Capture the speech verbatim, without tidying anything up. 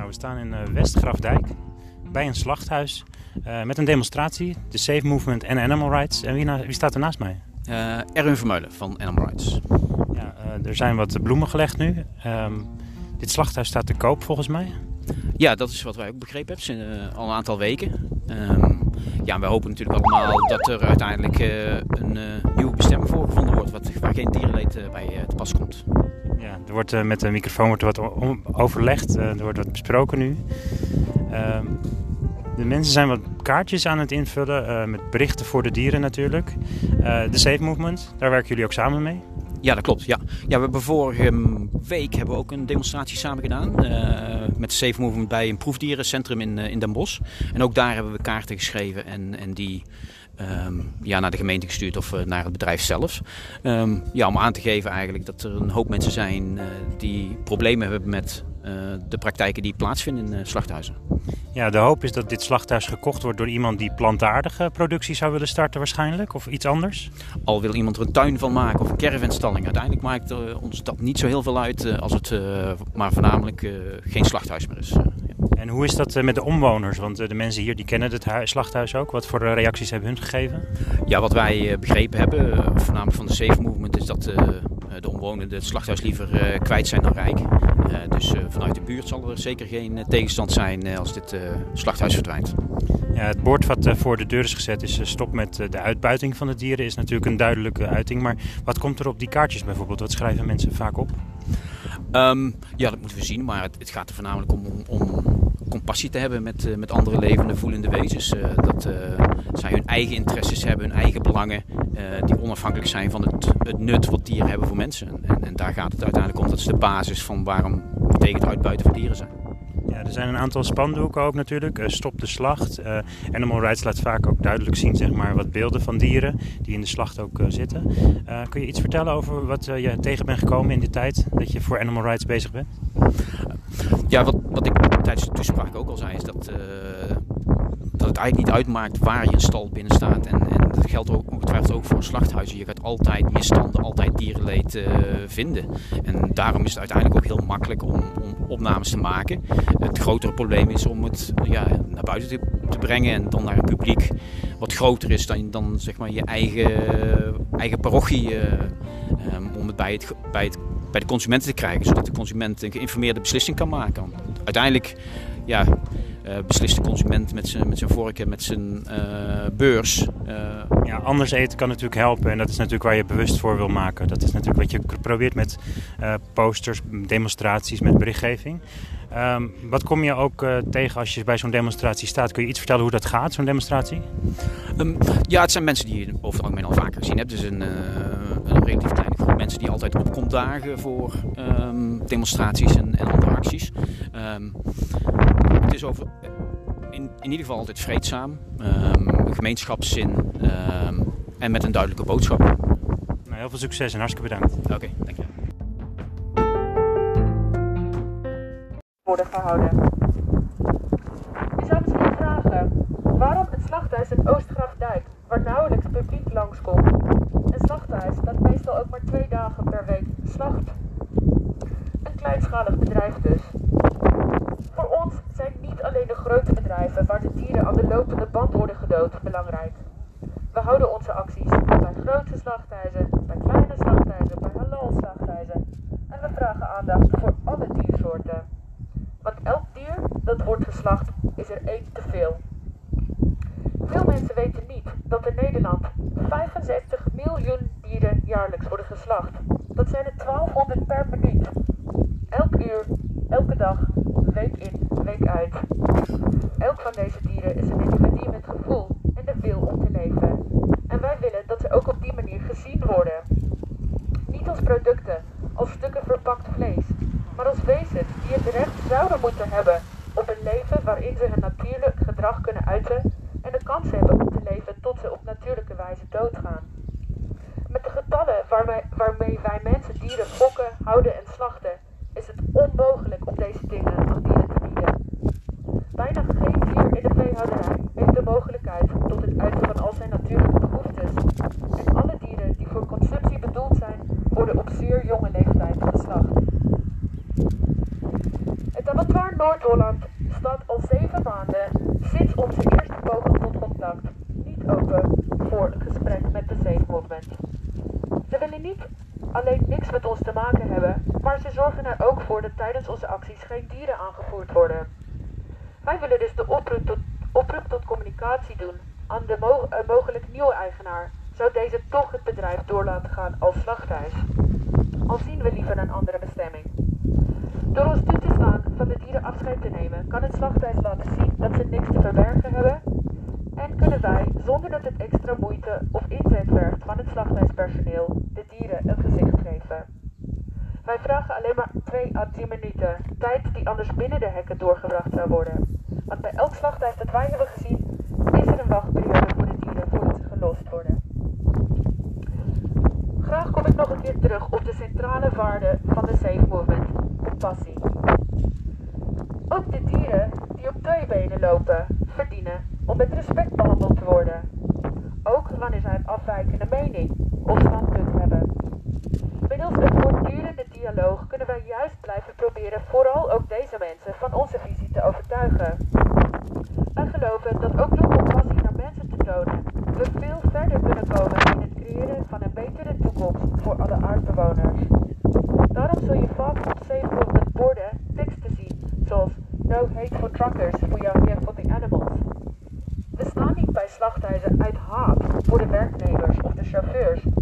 Nou, we staan in uh, West-Grafdijk bij een slachthuis uh, met een demonstratie, de Safe Movement en Animal Rights. En wie, na, wie staat er naast mij? Uh, Erwin Vermeulen van Animal Rights. Ja, uh, er zijn wat bloemen gelegd nu. Um, dit slachthuis staat te koop volgens mij. Ja, dat is wat wij ook begrepen hebben, uh, al een aantal weken. Um, ja, we hopen natuurlijk allemaal dat er uiteindelijk uh, een uh, nieuwe bestemming voor gevonden wordt, wat, waar geen dierenleed uh, bij uh, te pas komt. Ja, er wordt uh, met de microfoon wordt er wat om, overlegd, uh, er wordt wat besproken nu. Uh, de mensen zijn wat kaartjes aan het invullen, uh, met berichten voor de dieren natuurlijk. Uh, de Safe Movement, daar werken jullie ook samen mee? Ja, dat klopt. Ja. Ja, we hebben vorige week hebben we ook een demonstratie samen gedaan uh, met de Safe Movement bij een proefdierencentrum in, uh, in Den Bosch. En ook daar hebben we kaarten geschreven en, en die um, ja, naar de gemeente gestuurd of uh, naar het bedrijf zelf. Um, ja, om aan te geven eigenlijk dat er een hoop mensen zijn uh, die problemen hebben met uh, de praktijken die plaatsvinden in uh, slachthuizen. Ja, de hoop is dat dit slachthuis gekocht wordt door iemand die plantaardige productie zou willen starten waarschijnlijk, of iets anders? Al wil iemand er een tuin van maken of een caravanstalling. Uiteindelijk maakt uh, ons dat niet zo heel veel uit uh, als het uh, maar voornamelijk uh, geen slachthuis meer is. Uh, ja. En hoe is dat uh, met de omwoners? Want uh, de mensen hier die kennen het hu- slachthuis ook. Wat voor uh, reacties hebben hun gegeven? Ja, wat wij uh, begrepen hebben, uh, voornamelijk van de Safe Movement, is dat uh, de omwonenden het slachthuis liever uh, kwijt zijn dan rijk. Uh, dus uh, vanuit de buurt zal er zeker geen uh, tegenstand zijn uh, als dit uh, slachthuis verdwijnt. Ja, het bord wat uh, voor de deur is gezet is uh, stop met uh, de uitbuiting van de dieren. Is natuurlijk een duidelijke uiting. Maar wat komt er op die kaartjes bijvoorbeeld? Wat schrijven mensen vaak op? Um, ja, dat moeten we zien. Maar het, het gaat er voornamelijk om, om, om compassie te hebben met, uh, met andere levende, voelende wezens. Uh, dat uh, zij hun eigen interesses hebben, hun eigen belangen. Uh, die onafhankelijk zijn van het, het nut wat dieren hebben voor mensen. En, en daar gaat het uiteindelijk om. Dat is de basis van waarom we tegen het uitbuiten van dieren zijn. Ja, er zijn een aantal spandoeken ook natuurlijk. Uh, stop de slacht. Uh, Animal Rights laat vaak ook duidelijk zien, zeg maar, wat beelden van dieren die in de slacht ook uh, zitten. Uh, kun je iets vertellen over wat uh, je tegen bent gekomen in die tijd dat je voor Animal Rights bezig bent? Ja, wat, wat ik tijdens de toespraak ook al zei, is dat, uh, dat het eigenlijk niet uitmaakt waar je een stal binnen staat. En, en dat geldt ook ongetwijfeld ook voor slachthuizen. Je gaat altijd misstanden, altijd dierenleed uh, vinden. En daarom is het uiteindelijk ook heel makkelijk om, om opnames te maken. Het grotere probleem is om het ja, naar buiten te, te brengen en dan naar een publiek wat groter is dan, dan zeg maar je eigen, eigen parochie. Uh, um, om het bij, het bij het bij de consumenten te krijgen, zodat de consument een geïnformeerde beslissing kan maken. Uiteindelijk ja, uh, beslist de consument met zijn, met zijn vork en met zijn uh, beurs. Uh, ja, anders eten kan natuurlijk helpen en dat is natuurlijk waar je bewust voor wil maken. Dat is natuurlijk wat je probeert met uh, posters, demonstraties, met berichtgeving. Um, wat kom je ook uh, tegen als je bij zo'n demonstratie staat? Kun je iets vertellen hoe dat gaat, zo'n demonstratie? Um, ja, het zijn mensen die je over het algemeen al vaker gezien hebt. Dus een, uh, een relatief kleine groep mensen die altijd opkomt dagen voor um, demonstraties en, en andere acties. Um, het is over, in, in ieder geval altijd vreedzaam, um, gemeenschapszin um, en met een duidelijke boodschap. Nou, heel veel succes en hartstikke bedankt. Oké, okay, dank je. Worden gehouden. Je zou misschien vragen waarom het slachthuis in Oost-Grafdijk, waar nauwelijks publiek langskomt. Een slachthuis dat meestal ook maar twee dagen per week slacht. Een kleinschalig bedrijf dus. Voor ons zijn niet alleen de grote bedrijven waar de dieren aan de lopende band worden gedood belangrijk. We houden onze acties bij grote slachthuizen, bij kleine slachthuizen, bij halal slachthuizen. En we vragen aandacht voor alle diersoorten. Want elk dier dat wordt geslacht is er één te veel. Veel mensen weten niet dat in Nederland vijfenzestig miljoen dieren jaarlijks worden geslacht. Dat zijn er twaalfhonderd per minuut. Elk uur, elke dag, week in, week uit. Elk van deze dieren is een individu met gevoel en de wil om te leven. En wij willen dat ze ook op die manier gezien worden. Niet als producten, als stukken verpakt vlees, maar als wezens die het recht zouden moeten hebben op een leven waarin ze hun natuurlijk gedrag kunnen uiten en de kans hebben om te leven tot ze op natuurlijke wijze doodgaan. Met de getallen waarmee, waarmee wij mensen dieren fokken, houden en slachten, is het onmogelijk om deze dingen aan dieren te bieden. Bijna geen dier in de veehouderij heeft de mogelijkheid tot het uiten van al zijn natuurlijke behoeftes. En alle dieren die voor consumptie bedoeld zijn, worden op zeer jonge leeftijd geslacht. Het abattoir Noord-Holland staat al zeven maanden sinds onze eerste poging tot contact niet open voor een gesprek met de Safe Movement. Ze willen niet alleen niks met ons te maken hebben, maar ze zorgen er ook voor dat tijdens onze acties geen dieren aangevoerd worden. Wij willen dus de oproep tot, oproep tot communicatie doen aan de mo uh, mogelijk nieuwe eigenaar, zou deze toch het bedrijf door laten gaan als slachthuis. Al zien we liever een andere bestemming. Door ons toe te staan van de dieren afscheid te nemen, kan het slachthuis laten zien dat ze niks te verbergen hebben en kunnen wij, zonder dat het extra moeite of inzet vergt van het slachthuispersoneel, de dieren een gezicht geven. Wij vragen alleen maar twee à tien minuten, tijd die anders binnen de hekken doorgebracht zou worden. Want bij elk slachthuis dat wij hebben gezien, is er een wachtperiode voor de dieren voordat ze gelost worden. Graag kom ik nog een keer terug op de centrale waarde van de Safe Movement, compassie. Ook de dieren die op twee benen lopen, verdienen om met respect behandeld te worden. Ook wanneer zij een afwijkende mening of standpunt hebben. Middels een voortdurende dialoog kunnen wij juist blijven proberen vooral ook deze mensen van onze visie te overtuigen. Wij geloven dat ook door compassie naar mensen te tonen, we veel verder kunnen komen in het creëren van een betere toekomst voor alle aardbewoners. Daarom zul je vaak op Safe Movement borden teksten zien, zoals No hate for truckers, we are here for the animals. We staan niet bij slachthuizen uit haat voor de werknemers of de chauffeurs,